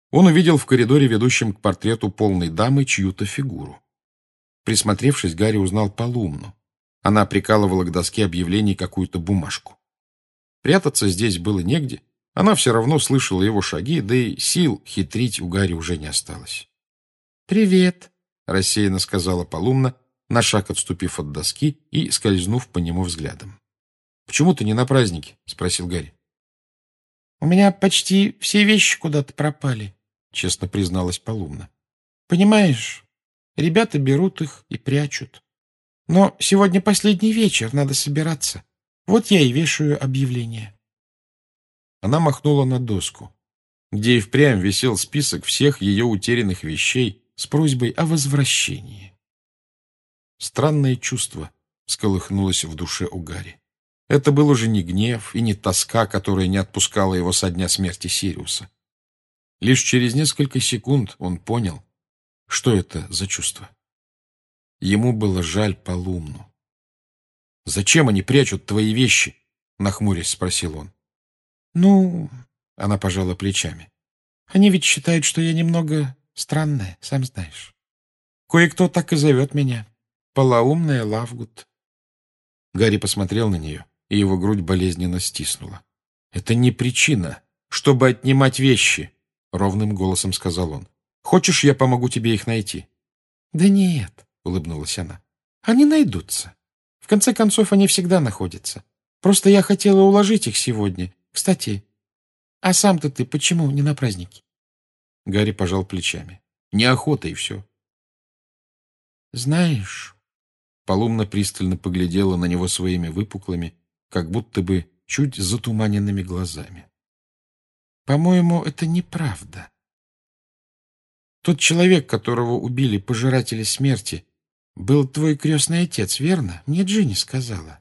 он увидел в коридоре, ведущем к портрету полной дамы, чью-то фигуру. Присмотревшись, Гарри узнал Полумну. Она прикалывала к доске объявлений какую-то бумажку. Прятаться здесь было негде. Она все равно слышала его шаги, да и сил хитрить у Гарри уже не осталось. «Привет», — рассеянно сказала Полумна, на шаг отступив от доски и скользнув по нему взглядом. «Почему ты не на празднике?» — спросил Гарри. «У меня почти все вещи куда-то пропали», — честно призналась Полумна. «Понимаешь, ребята берут их и прячут. Но сегодня последний вечер, надо собираться. Вот я и вешаю объявление». Она махнула на доску, где и впрямь висел список всех ее утерянных вещей с просьбой о возвращении. Странное чувство всколыхнулось в душе у Гарри. Это был уже не гнев и не тоска, которая не отпускала его со дня смерти Сириуса. Лишь через несколько секунд он понял, что это за чувство. Ему было жаль Полумну. «Зачем они прячут твои вещи?» — нахмурясь спросил он. «Ну...» — она пожала плечами. «Они ведь считают, что я немного странная, сам знаешь. Кое-кто так и зовет меня. Полоумная Лавгуд». Гарри посмотрел на нее, и его грудь болезненно стиснула. «Это не причина, чтобы отнимать вещи», — ровным голосом сказал он. «Хочешь, я помогу тебе их найти?» «Да нет», — улыбнулась она. «Они найдутся. В конце концов, они всегда находятся. Просто я хотела уложить их сегодня. Кстати, а сам-то ты почему не на празднике?» Гарри пожал плечами. «Неохота, и все». «Знаешь...» Полумна пристально поглядела на него своими выпуклыми, как будто бы чуть затуманенными глазами. «По-моему, это неправда. Тот человек, которого убили пожиратели смерти, был твой крестный отец, верно? Мне Джинни сказала».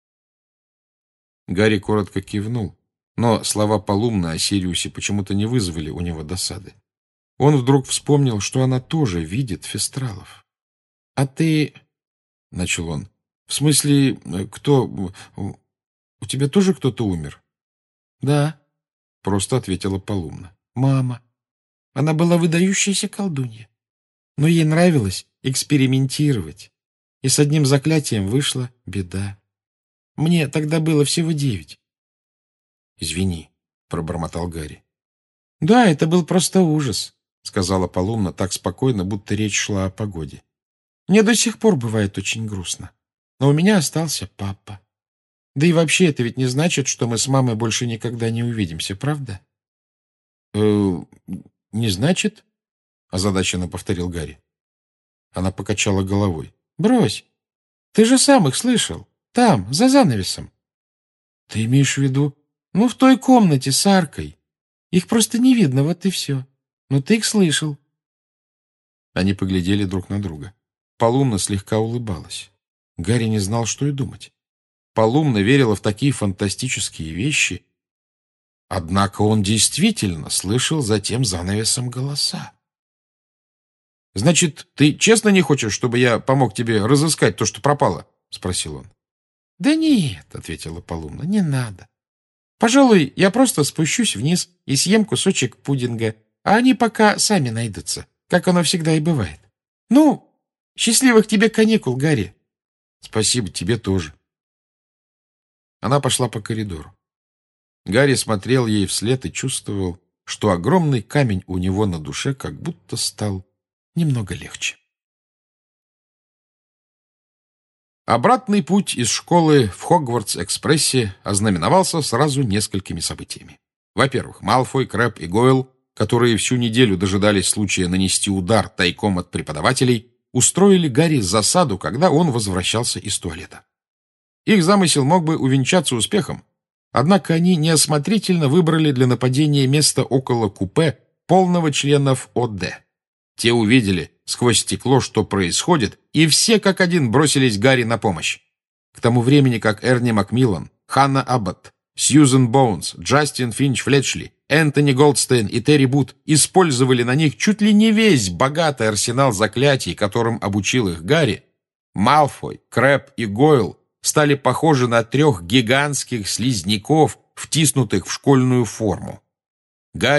Гарри коротко кивнул, но слова Полумны о Сириусе почему-то не вызвали у него досады. Он вдруг вспомнил, что она тоже видит фестралов. «А ты...» — начал он. — В смысле, кто... У тебя тоже кто-то умер? — Да, — просто ответила Полумна. — мама. Она была выдающаяся колдунья. Но ей нравилось экспериментировать. И с одним заклятием вышла беда. Мне тогда было всего девять. — Извини, — пробормотал Гарри. — Да, это был просто ужас, — сказала Полумна так спокойно, будто речь шла о погоде. Мне до сих пор бывает очень грустно. Но у меня остался папа. Да и вообще это ведь не значит, что мы с мамой больше никогда не увидимся, правда? — Э, не значит? — озадаченно повторил Гарри. Она покачала головой. — Брось. Ты же сам их слышал. Там, за занавесом. — Ты имеешь в виду? — Ну, в той комнате с аркой. Их просто не видно, вот и все. Но ты их слышал. Они поглядели друг на друга. Полумна слегка улыбалась. Гарри не знал, что и думать. Полумна верила в такие фантастические вещи, однако он действительно слышал за тем занавесом голоса. — Значит, ты честно не хочешь, чтобы я помог тебе разыскать то, что пропало? — спросил он. — Да нет, — ответила Полумна, — не надо. Пожалуй, я просто спущусь вниз и съем кусочек пудинга, а они пока сами найдутся, как оно всегда и бывает. Ну, счастливых тебе каникул, Гарри. — Спасибо, тебе тоже. Она пошла по коридору. Гарри смотрел ей вслед и чувствовал, что огромный камень у него на душе как будто стал немного легче. Обратный путь из школы в Хогвартс-экспрессе ознаменовался сразу несколькими событиями. Во-первых, Малфой, Крэб и Гойл, которые всю неделю дожидались случая нанести удар тайком от преподавателей, устроили Гарри засаду, когда он возвращался из туалета. Их замысел мог бы увенчаться успехом, однако они неосмотрительно выбрали для нападения место около купе, полного членов О Д. Те увидели сквозь стекло, что происходит, и все как один бросились Гарри на помощь. К тому времени, как Эрни Макмиллан, Ханна Абботт, Сьюзен Боунс, Джастин Финч-Флетчли, Энтони Голдстейн и Терри Бут использовали на них чуть ли не весь богатый арсенал заклятий, которым обучил их Гарри, Малфой, Крэб и Гойл стали похожи на трех гигантских слизняков, втиснутых в школьную форму. Гарри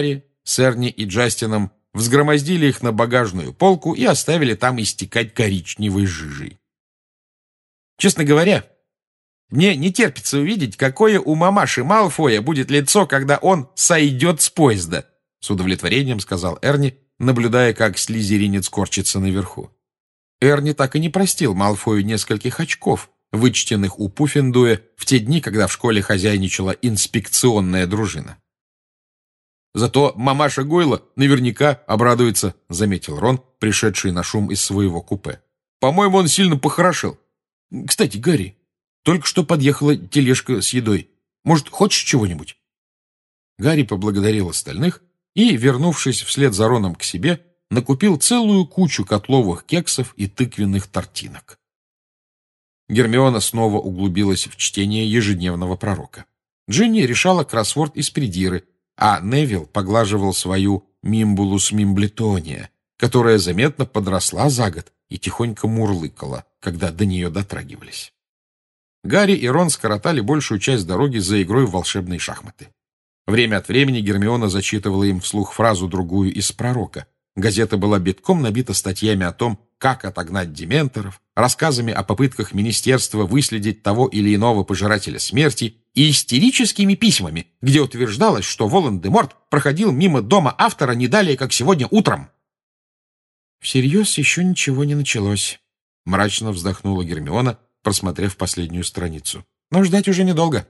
с Эрни и Джастином взгромоздили их на багажную полку и оставили там истекать коричневой жижей. Честно говоря, мне не терпится увидеть, какое у мамаши Малфоя будет лицо, когда он сойдет с поезда, с удовлетворением сказал Эрни, наблюдая, как слизеринец корчится наверху. Эрни так и не простил Малфою нескольких очков, вычтенных у Пуффендуя в те дни, когда в школе хозяйничала инспекционная дружина. «Зато мамаша Гойла наверняка обрадуется», — заметил Рон, пришедший на шум из своего купе. «По-моему, он сильно похорошел. Кстати, Гарри, только что подъехала тележка с едой. Может, хочешь чего-нибудь?» Гарри поблагодарил остальных и, вернувшись вслед за Роном к себе, накупил целую кучу котловых кексов и тыквенных тортинок. Гермиона снова углубилась в чтение ежедневного пророка. Джинни решала кроссворд из придиры, а Невилл поглаживал свою мимбулус мимблетония, которая заметно подросла за год и тихонько мурлыкала, когда до нее дотрагивались. Гарри и Рон скоротали большую часть дороги за игрой в волшебные шахматы. Время от времени Гермиона зачитывала им вслух фразу-другую из пророка. Газета была битком набита статьями о том, как отогнать дементоров, рассказами о попытках министерства выследить того или иного пожирателя смерти и истерическими письмами, где утверждалось, что Волан-де-Морт проходил мимо дома автора не далее, как сегодня утром. «Всерьез еще ничего не началось», — мрачно вздохнула Гермиона, просмотрев последнюю страницу. «Но ждать уже недолго».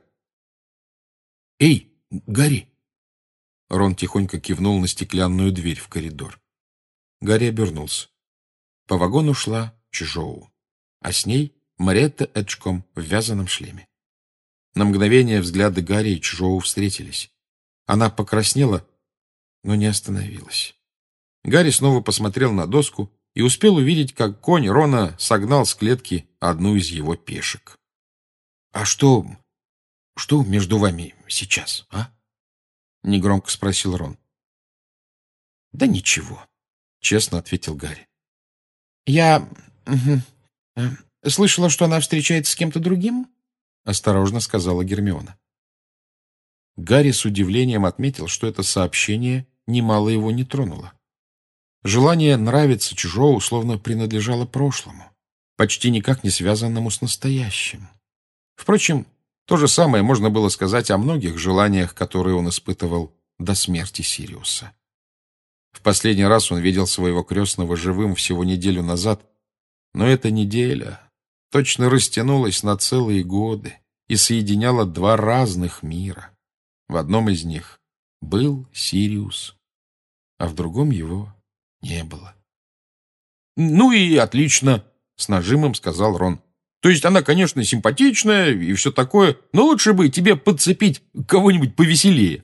«Эй, Гарри!» Рон тихонько кивнул на стеклянную дверь в коридор. Гарри обернулся. По вагону шла Чжоу, а с ней Маретта Эджком в вязаном шлеме. На мгновение взгляды Гарри и Чжоу встретились. Она покраснела, но не остановилась. Гарри снова посмотрел на доску и успел увидеть, как конь Рона согнал с клетки одну из его пешек. — А что... что между вами сейчас, а? — негромко спросил Рон. — Да ничего, — честно ответил Гарри. — Я... слышала, что она встречается с кем-то другим? — осторожно сказала Гермиона. Гарри с удивлением отметил, что это сообщение немало его не тронуло. Желание нравиться Чжоу словно принадлежало прошлому, почти никак не связанному с настоящим. Впрочем, то же самое можно было сказать о многих желаниях, которые он испытывал до смерти Сириуса. В последний раз он видел своего крестного живым всего неделю назад, но эта неделя точно растянулась на целые годы и соединяла два разных мира. В одном из них был Сириус, а в другом его не было. — Ну и отлично, — с нажимом сказал Рон. — То есть она, конечно, симпатичная и все такое, но лучше бы тебе подцепить кого-нибудь повеселее.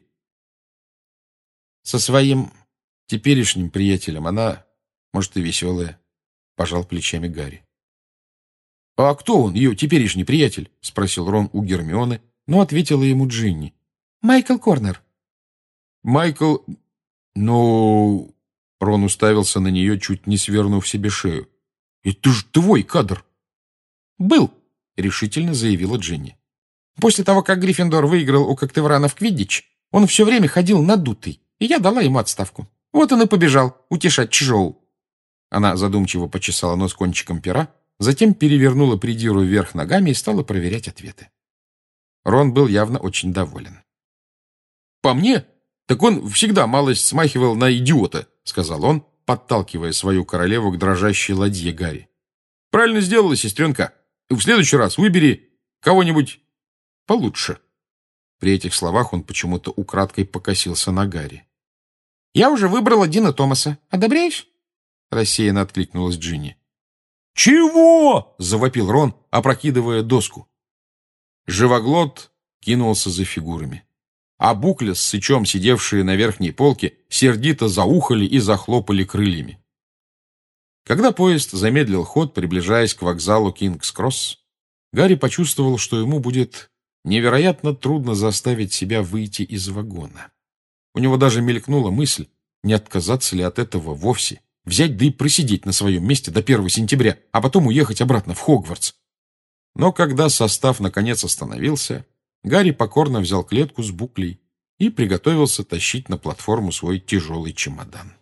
Со своим теперешним приятелем она, может, и веселая, — пожал плечами Гарри. — А кто он, ее теперешний приятель? — спросил Рон у Гермионы, но ответила ему Джинни. — Майкл Корнер. — Майкл... Ну... Рон уставился на нее, чуть не свернув себе шею. — Это ж твой кадр! — Был, — решительно заявила Джинни. После того, как Гриффиндор выиграл у Коктеврана в Квиддич, он все время ходил надутый, и я дала ему отставку. Вот он и побежал утешать Чжоу. Она задумчиво почесала нос кончиком пера, затем перевернула придиру вверх ногами и стала проверять ответы. Рон был явно очень доволен. — По мне, так он всегда малость смахивал на идиота, — сказал он, подталкивая свою королеву к дрожащей ладье Гарри. — Правильно сделала, сестренка. В следующий раз выбери кого-нибудь получше. При этих словах он почему-то украдкой покосился на Гарри. — Я уже выбрала Дина Томаса. Одобряешь? — рассеянно откликнулась Джинни. — Чего? — завопил Рон, опрокидывая доску. Живоглот кинулся за фигурами. А Букля с Сычом, сидевшие на верхней полке, сердито заухали и захлопали крыльями. Когда поезд замедлил ход, приближаясь к вокзалу Кингс-Кросс, Гарри почувствовал, что ему будет невероятно трудно заставить себя выйти из вагона. У него даже мелькнула мысль, не отказаться ли от этого вовсе, взять да и просидеть на своем месте до первого сентября, а потом уехать обратно в Хогвартс. Но когда состав наконец остановился, Гарри покорно взял клетку с Буклей и приготовился тащить на платформу свой тяжелый чемодан.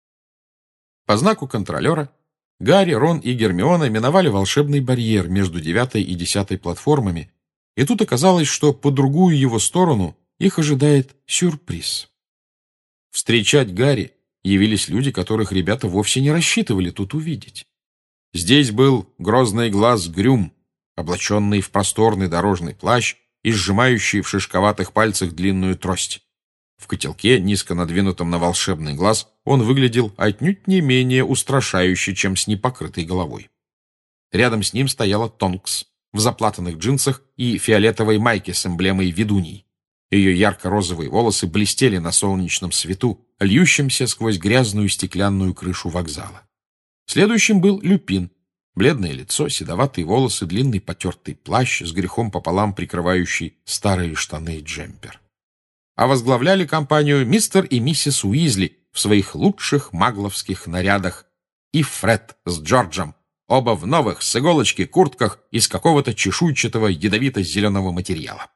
По знаку контролера Гарри, Рон и Гермиона миновали волшебный барьер между девятой и десятой платформами, и тут оказалось, что по другую его сторону их ожидает сюрприз. Встречать Гарри явились люди, которых ребята вовсе не рассчитывали тут увидеть. Здесь был грозный глаз Грюм, облаченный в просторный дорожный плащ и сжимающий в шишковатых пальцах длинную трость. В котелке, низко надвинутом на волшебный глаз, он выглядел отнюдь не менее устрашающе, чем с непокрытой головой. Рядом с ним стояла Тонкс в заплатанных джинсах и фиолетовой майке с эмблемой ведуньи. Ее ярко-розовые волосы блестели на солнечном свету, льющемся сквозь грязную стеклянную крышу вокзала. Следующим был Люпин. Бледное лицо, седоватые волосы, длинный потертый плащ, с грехом пополам прикрывающий старые штаны и джемпер. А возглавляли компанию мистер и миссис Уизли в своих лучших магловских нарядах и Фред с Джорджем, оба в новых с иголочки куртках из какого-то чешуйчатого ядовито-зеленого материала.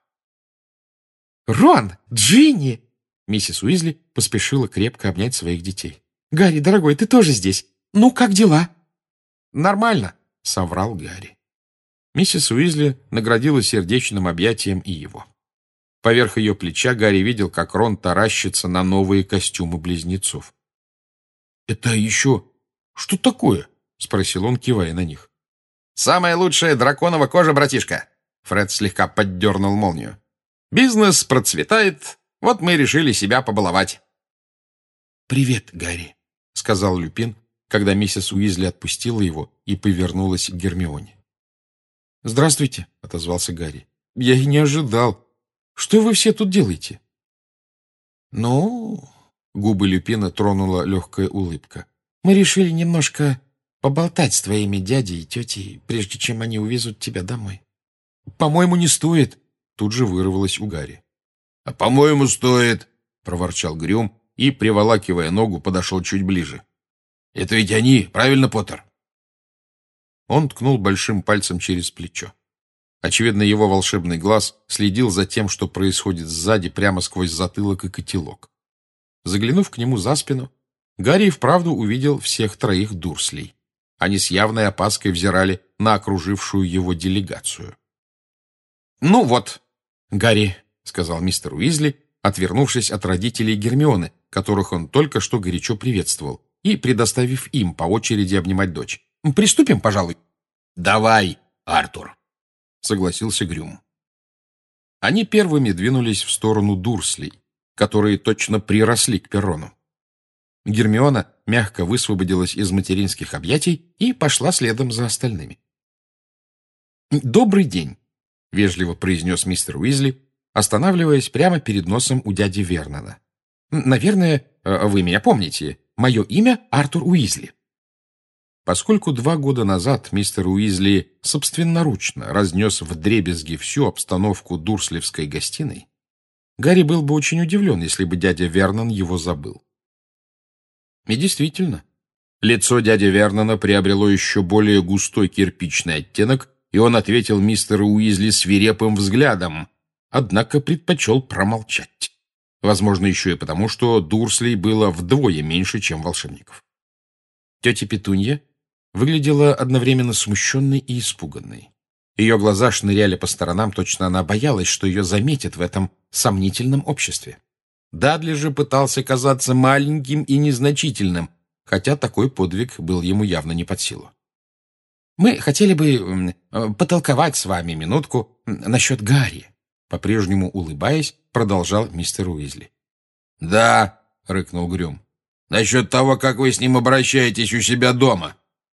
«Рон! Джинни!» Миссис Уизли поспешила крепко обнять своих детей. «Гарри, дорогой, ты тоже здесь. Ну, как дела?» «Нормально», — соврал Гарри. Миссис Уизли наградила сердечным объятием и его. Поверх ее плеча Гарри видел, как Рон таращится на новые костюмы близнецов. «Это еще что такое?» — спросил он, кивая на них. «Самая лучшая драконова кожа, братишка!» Фред слегка поддернул молнию. «Бизнес процветает, вот мы решили себя побаловать». «Привет, Гарри», — сказал Люпин, когда миссис Уизли отпустила его и повернулась к Гермионе. «Здравствуйте», — отозвался Гарри. «Я и не ожидал. Что вы все тут делаете?» «Ну...» — губы Люпина тронула легкая улыбка. «Мы решили немножко поболтать с твоими дядей и тетей, прежде чем они увезут тебя домой». «По-моему, не стоит», — тут же вырвалось у Гарри. «А по-моему, стоит», — проворчал Грюм и, приволакивая ногу, подошел чуть ближе. «Это ведь они, правильно, Поттер?» Он ткнул большим пальцем через плечо. Очевидно, его волшебный глаз следил за тем, что происходит сзади, прямо сквозь затылок и котелок. Заглянув к нему за спину, Гарри вправду увидел всех троих Дурслей. Они с явной опаской взирали на окружившую его делегацию. «Ну вот, Гарри», — сказал мистер Уизли, отвернувшись от родителей Гермионы, которых он только что горячо приветствовал, и предоставив им по очереди обнимать дочь. «Приступим, пожалуй». «Давай, Артур», — согласился Грюм. Они первыми двинулись в сторону Дурслей, которые точно приросли к перрону. Гермиона мягко высвободилась из материнских объятий и пошла следом за остальными. «Добрый день», — вежливо произнес мистер Уизли, останавливаясь прямо перед носом у дяди Вернона. «Наверное, вы меня помните. Мое имя Артур Уизли». Поскольку два года назад мистер Уизли собственноручно разнес вдребезги всю обстановку дурслевской гостиной, Гарри был бы очень удивлен, если бы дядя Вернон его забыл. И действительно, лицо дяди Вернона приобрело еще более густой кирпичный оттенок, и он ответил мистеру Уизли свирепым взглядом, однако предпочел промолчать. Возможно, еще и потому, что Дурслей было вдвое меньше, чем волшебников. Тетя Петунья выглядела одновременно смущенной и испуганной. Ее глаза шныряли по сторонам, точно она боялась, что ее заметят в этом сомнительном обществе. Дадли же пытался казаться маленьким и незначительным, хотя такой подвиг был ему явно не под силу. «Мы хотели бы потолковать с вами минутку насчет Гарри», по-прежнему улыбаясь, продолжал мистер Уизли. «Да», — рыкнул Грюм, — «насчет того, как вы с ним обращаетесь у себя дома».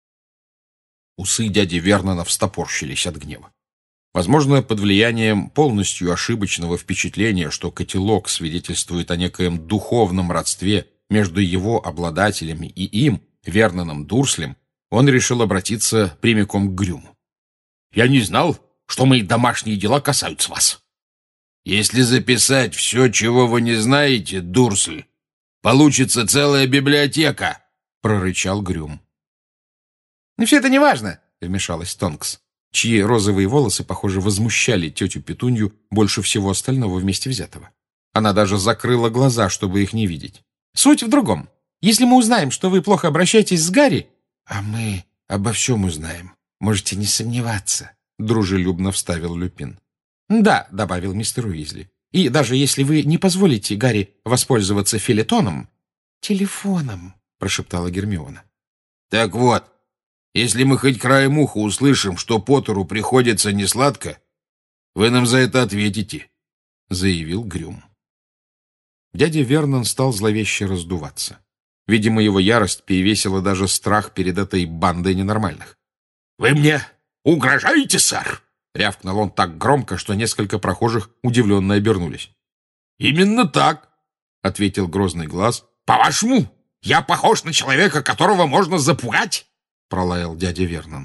Усы дяди Вернона встопорщились от гнева. Возможно, под влиянием полностью ошибочного впечатления, что котелок свидетельствует о некоем духовном родстве между его обладателями и им, Верноном Дурслем, он решил обратиться прямиком к Грюму. «Я не знал, что мои домашние дела касаются вас». «Если записать все, чего вы не знаете, Дурсль, получится целая библиотека», — прорычал Грюм. «Ну, все это не важно», — вмешалась Тонкс, чьи розовые волосы, похоже, возмущали тетю Петунью больше всего остального вместе взятого. Она даже закрыла глаза, чтобы их не видеть. «Суть в другом. Если мы узнаем, что вы плохо обращаетесь с Гарри...» «А мы обо всем узнаем. Можете не сомневаться», — дружелюбно вставил Люпин. «Да», — добавил мистер Уизли. «И даже если вы не позволите Гарри воспользоваться филетоном...» «Телефоном», — прошептала Гермиона. «Так вот, если мы хоть краем уха услышим, что Поттеру приходится несладко, вы нам за это ответите», — заявил Грюм. Дядя Вернон стал зловеще раздуваться. Видимо, его ярость перевесила даже страх перед этой бандой ненормальных. «Вы мне угрожаете, сэр?» — рявкнул он так громко, что несколько прохожих удивленно обернулись. «Именно так», — ответил грозный глаз. «По-вашему, я похож на человека, которого можно запугать?» — пролаял дядя Вернон.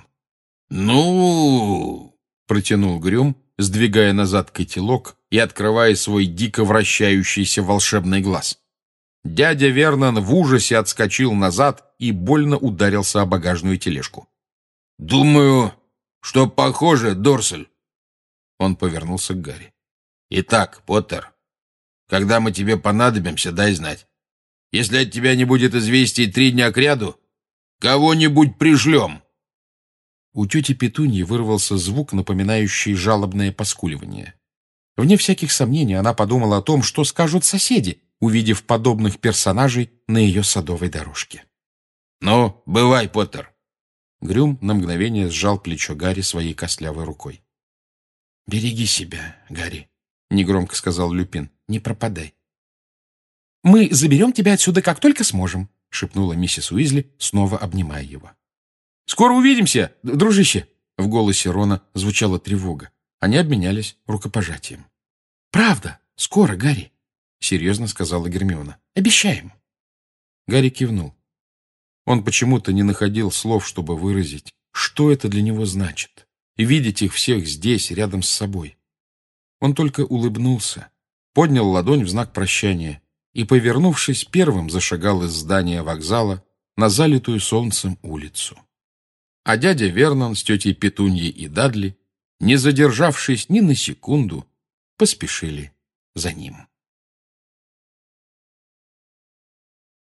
«Ну...» — протянул Грюм, сдвигая назад котелок и открывая свой дико вращающийся волшебный глаз. Дядя Вернон в ужасе отскочил назад и больно ударился о багажную тележку. «Думаю, что похоже, Дорсель». Он повернулся к Гарри. «Итак, Поттер, когда мы тебе понадобимся, дай знать. Если от тебя не будет известий три дня кряду, кого-нибудь пришлем». У тети Петуньи вырвался звук, напоминающий жалобное поскуливание. Вне всяких сомнений она подумала о том, что скажут соседи, увидев подобных персонажей на ее садовой дорожке. «Ну, бывай, Поттер». Грюм на мгновение сжал плечо Гарри своей костлявой рукой. «Береги себя, Гарри», — негромко сказал Люпин. «Не пропадай». «Мы заберем тебя отсюда, как только сможем», — шепнула миссис Уизли, снова обнимая его. «Скоро увидимся, дружище!» В голосе Рона звучала тревога. Они обменялись рукопожатием. «Правда, скоро, Гарри», — серьезно сказала Гермиона. «Обещаем». Гарри кивнул. Он почему-то не находил слов, чтобы выразить, что это для него значит, и видеть их всех здесь, рядом с собой. Он только улыбнулся, поднял ладонь в знак прощания и, повернувшись, первым зашагал из здания вокзала на залитую солнцем улицу. А дядя Вернон с тетей Петуньей и Дадли, не задержавшись ни на секунду, поспешили за ним.